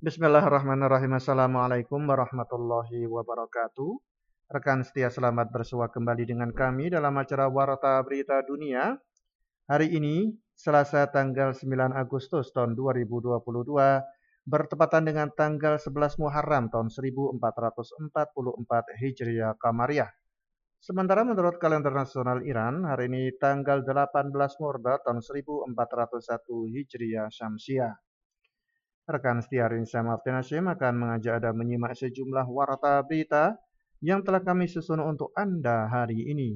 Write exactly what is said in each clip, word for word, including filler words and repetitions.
Bismillahirrahmanirrahim. Assalamualaikum warahmatullahi wabarakatuh. Rekan setia, selamat bersua kembali dengan kami dalam acara Warta Berita Dunia. Hari ini, Selasa tanggal sembilan Agustus tahun dua ribu dua puluh dua, bertepatan dengan tanggal sebelas Muharram tahun seribu empat ratus empat puluh empat Hijriah Qamariyah. Sementara menurut kalender nasional Iran, hari ini tanggal delapan belas Mordad tahun seribu empat ratus satu Hijriah Syamsiah. Rekan setia Rinsa Maftin Hashim akan mengajak Anda menyimak sejumlah warta berita yang telah kami susun untuk Anda hari ini.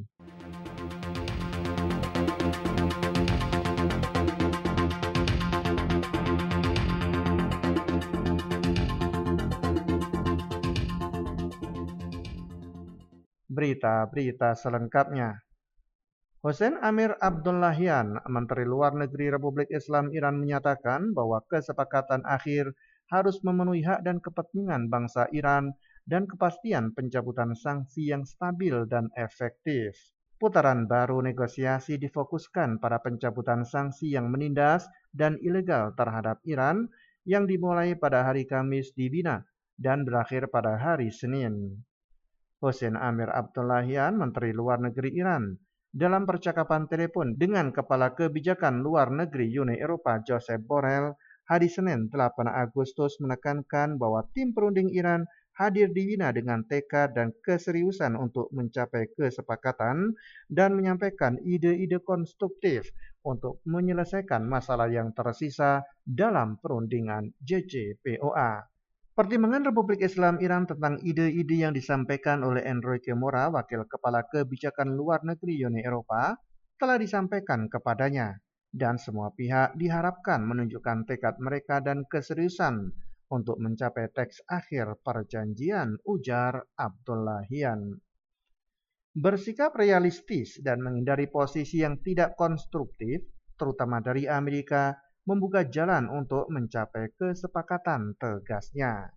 Berita-berita selengkapnya. Hossein Amir Abdullahian, Menteri Luar Negeri Republik Islam Iran, menyatakan bahwa kesepakatan akhir harus memenuhi hak dan kepentingan bangsa Iran dan kepastian pencabutan sanksi yang stabil dan efektif. Putaran baru negosiasi difokuskan pada pencabutan sanksi yang menindas dan ilegal terhadap Iran yang dimulai pada hari Kamis di Wina dan berakhir pada hari Senin. Hossein Amir Abdullahian, Menteri Luar Negeri Iran, dalam percakapan telepon dengan Kepala Kebijakan Luar Negeri Uni Eropa Josep Borrell hari Senin delapan Agustus menekankan bahwa tim perunding Iran hadir di Wina dengan tekad dan keseriusan untuk mencapai kesepakatan dan menyampaikan ide-ide konstruktif untuk menyelesaikan masalah yang tersisa dalam perundingan J C P O A. Pertimbangan Republik Islam Iran tentang ide-ide yang disampaikan oleh Enrique Mora, Wakil Kepala Kebijakan Luar Negeri Uni Eropa, telah disampaikan kepadanya, dan semua pihak diharapkan menunjukkan tekad mereka dan keseriusan untuk mencapai teks akhir perjanjian, ujar Abdullahian. Bersikap realistis dan menghindari posisi yang tidak konstruktif, terutama dari Amerika, membuka jalan untuk mencapai kesepakatan, tegasnya.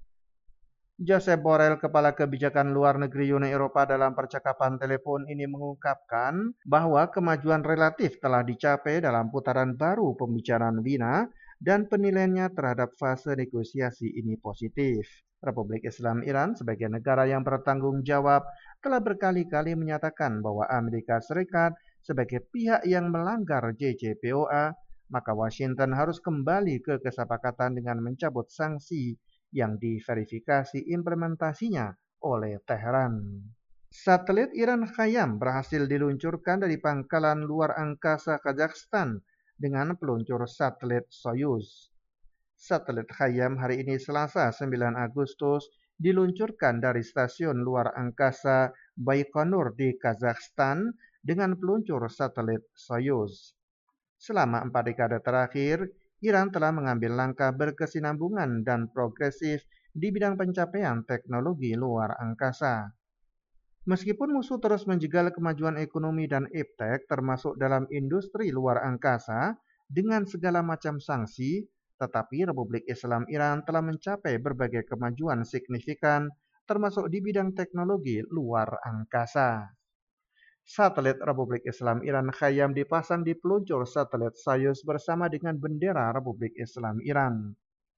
Josep Borrell, Kepala Kebijakan Luar Negeri Uni Eropa, dalam percakapan telepon ini mengungkapkan bahwa kemajuan relatif telah dicapai dalam putaran baru pembicaraan Wina dan penilaiannya terhadap fase negosiasi ini positif. Republik Islam Iran sebagai negara yang bertanggung jawab telah berkali-kali menyatakan bahwa Amerika Serikat sebagai pihak yang melanggar J C P O A, maka Washington harus kembali ke kesepakatan dengan mencabut sanksi yang diverifikasi implementasinya oleh Teheran. Satelit Iran Khayyam berhasil diluncurkan dari pangkalan luar angkasa Kazakhstan dengan peluncur satelit Soyuz. Satelit Khayyam hari ini Selasa sembilan Agustus diluncurkan dari stasiun luar angkasa Baikonur di Kazakhstan dengan peluncur satelit Soyuz. Selama empat dekade terakhir, Iran telah mengambil langkah berkesinambungan dan progresif di bidang pencapaian teknologi luar angkasa. Meskipun musuh terus menjegal kemajuan ekonomi dan iptek termasuk dalam industri luar angkasa dengan segala macam sanksi, tetapi Republik Islam Iran telah mencapai berbagai kemajuan signifikan termasuk di bidang teknologi luar angkasa. Satelit Republik Islam Iran Khayyam dipasang di peluncur satelit Soyuz bersama dengan bendera Republik Islam Iran.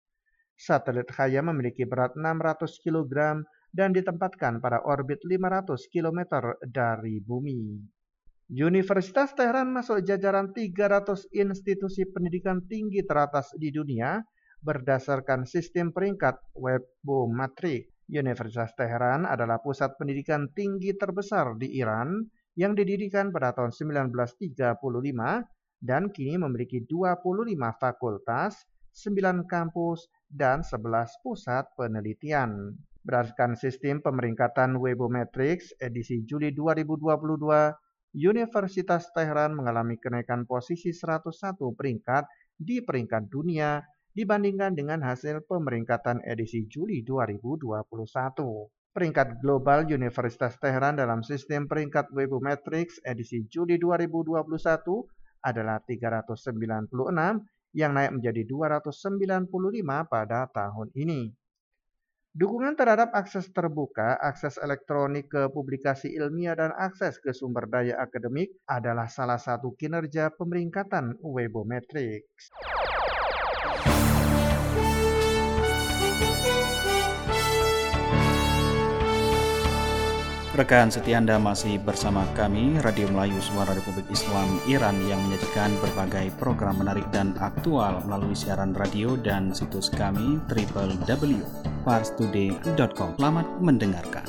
Satelit Khayyam memiliki berat enam ratus kilogram dan ditempatkan pada orbit lima ratus kilometer dari bumi. Universitas Teheran masuk jajaran tiga ratus institusi pendidikan tinggi teratas di dunia berdasarkan sistem peringkat Webometrics. Universitas Teheran adalah pusat pendidikan tinggi terbesar di Iran yang didirikan pada tahun seribu sembilan ratus tiga puluh lima dan kini memiliki dua puluh lima fakultas, sembilan kampus, dan sebelas pusat penelitian. Berdasarkan sistem pemeringkatan Webometrics edisi Juli dua ribu dua puluh dua, Universitas Teheran mengalami kenaikan posisi seratus satu peringkat di peringkat dunia dibandingkan dengan hasil pemeringkatan edisi Juli dua ribu dua puluh satu. Peringkat global Universitas Teheran dalam sistem peringkat Webometrics edisi Juli dua ribu dua puluh satu adalah tiga ratus sembilan puluh enam yang naik menjadi dua ratus sembilan puluh lima pada tahun ini. Dukungan terhadap akses terbuka, akses elektronik ke publikasi ilmiah, dan akses ke sumber daya akademik adalah salah satu kinerja pemeringkatan Webometrics. Rekan setia Anda masih bersama kami, Radio Melayu Suara Republik Islam Iran yang menyajikan berbagai program menarik dan aktual melalui siaran radio dan situs kami w w w titik pars today titik com. Selamat mendengarkan.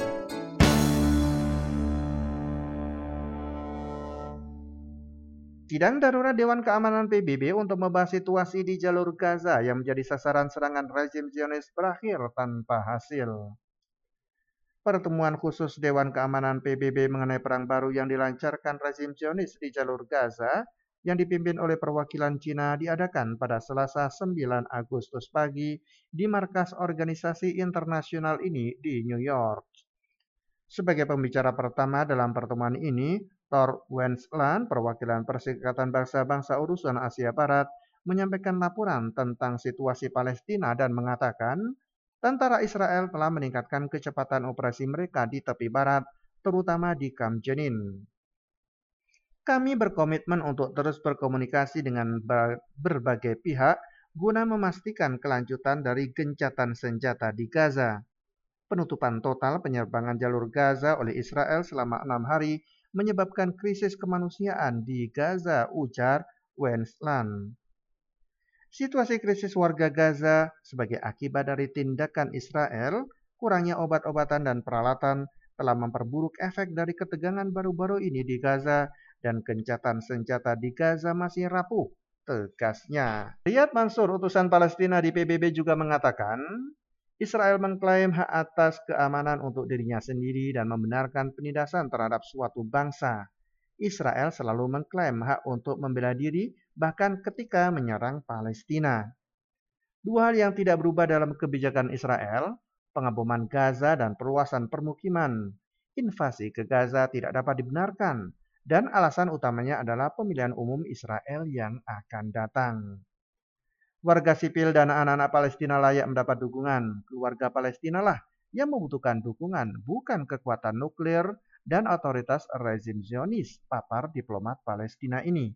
Sidang darurat Dewan Keamanan P B B untuk membahas situasi di jalur Gaza yang menjadi sasaran serangan rezim Zionis berakhir tanpa hasil. Pertemuan khusus Dewan Keamanan P B B mengenai perang baru yang dilancarkan rezim Zionis di jalur Gaza yang dipimpin oleh perwakilan Cina diadakan pada Selasa sembilan Agustus pagi di markas organisasi internasional ini di New York. Sebagai pembicara pertama dalam pertemuan ini, Tor Wensland, perwakilan Perserikatan Bangsa-Bangsa Urusan Asia Barat, menyampaikan laporan tentang situasi Palestina dan mengatakan tentara Israel telah meningkatkan kecepatan operasi mereka di tepi barat, terutama di Kamp Jenin. Kami berkomitmen untuk terus berkomunikasi dengan berbagai pihak guna memastikan kelanjutan dari gencatan senjata di Gaza. Penutupan total penyerbangan jalur Gaza oleh Israel selama enam hari menyebabkan krisis kemanusiaan di Gaza, ujar Wensland. Situasi krisis warga Gaza sebagai akibat dari tindakan Israel, kurangnya obat-obatan dan peralatan telah memperburuk efek dari ketegangan baru-baru ini di Gaza dan gencatan senjata di Gaza masih rapuh, tegasnya. Riyad Mansur, utusan Palestina di P B B juga mengatakan, Israel mengklaim hak atas keamanan untuk dirinya sendiri dan membenarkan penindasan terhadap suatu bangsa. Israel selalu mengklaim hak untuk membela diri bahkan ketika menyerang Palestina. Dua hal yang tidak berubah dalam kebijakan Israel, pengeboman Gaza dan perluasan permukiman. Invasi ke Gaza tidak dapat dibenarkan dan alasan utamanya adalah pemilihan umum Israel yang akan datang. Warga sipil dan anak-anak Palestina layak mendapat dukungan. Keluarga Palestina lah yang membutuhkan dukungan, bukan kekuatan nuklir dan otoritas rezim Zionis, papar diplomat Palestina ini.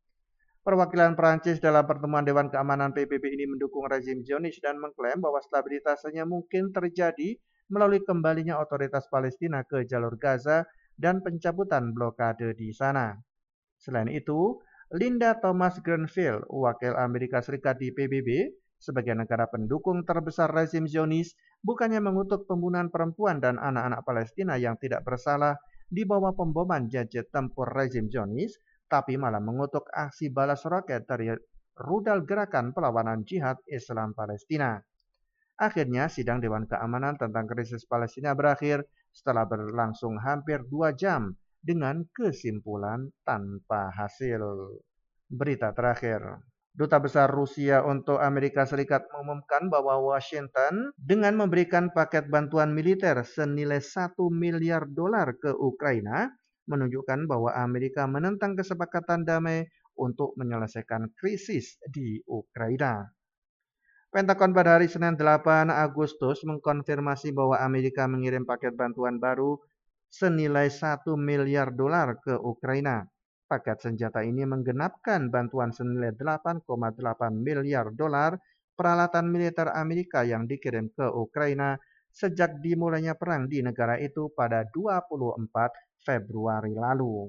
Perwakilan Prancis dalam pertemuan Dewan Keamanan P B B ini mendukung rezim Zionis dan mengklaim bahwa stabilitas hanya mungkin terjadi melalui kembalinya otoritas Palestina ke jalur Gaza dan pencabutan blokade di sana. Selain itu, Linda Thomas Greenfield, wakil Amerika Serikat di P B B, sebagai negara pendukung terbesar rezim Zionis, bukannya mengutuk pembunuhan perempuan dan anak-anak Palestina yang tidak bersalah di bawah pemboman jet tempur rezim Zionis, tapi malah mengutuk aksi balas roket dari rudal gerakan perlawanan jihad Islam Palestina. Akhirnya, sidang Dewan Keamanan tentang krisis Palestina berakhir setelah berlangsung hampir dua jam dengan kesimpulan tanpa hasil. Berita terakhir. Duta Besar Rusia untuk Amerika Serikat mengumumkan bahwa Washington dengan memberikan paket bantuan militer senilai satu miliar dolar ke Ukraina menunjukkan bahwa Amerika menentang kesepakatan damai untuk menyelesaikan krisis di Ukraina. Pentagon pada hari Senin delapan Agustus mengkonfirmasi bahwa Amerika mengirim paket bantuan baru senilai satu miliar dolar ke Ukraina. Paket senjata ini menggenapkan bantuan senilai delapan koma delapan miliar dolar peralatan militer Amerika yang dikirim ke Ukraina sejak dimulainya perang di negara itu pada dua puluh empat Februari lalu.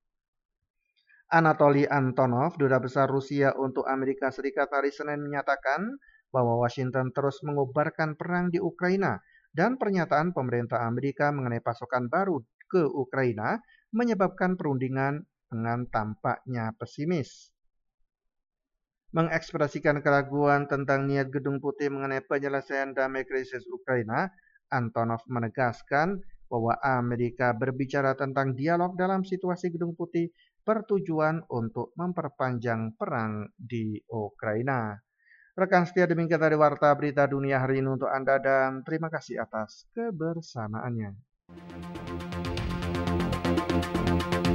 Anatoly Antonov, Duta Besar Rusia untuk Amerika Serikat hari Senin menyatakan bahwa Washington terus mengobarkan perang di Ukraina dan pernyataan pemerintah Amerika mengenai pasokan baru ke Ukraina menyebabkan perundingan dengan tampaknya pesimis. Mengekspresikan keraguan tentang niat Gedung Putih mengenai penyelesaian damai krisis Ukraina, Antonov menegaskan bahwa Amerika berbicara tentang dialog dalam situasi Gedung Putih bertujuan untuk memperpanjang perang di Ukraina. Rekan setia, demikian tadi Warta Berita Dunia hari ini untuk Anda dan terima kasih atas kebersamaannya.